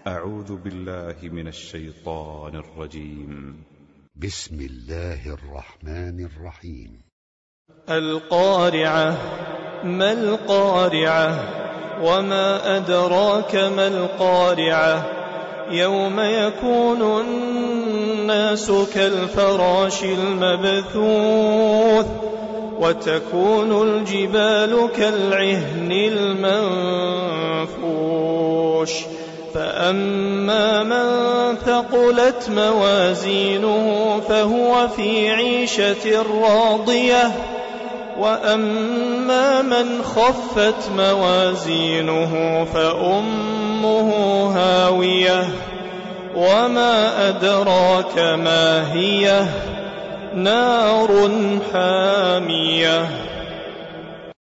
أعوذ بالله من الشيطان الرجيم. بسم الله الرحمن الرحيم. القارعة. ما القارعة؟ وما أدراك ما القارعة؟ يوم يكون الناس كالفراش المبثوث وتكون الجبال كالعهن المنفوش فأما من ثقلت موازينه فهو في عيشة راضية وأما من خفت موازينه فأمه هاوية وما أدراك ما هي نار حامية.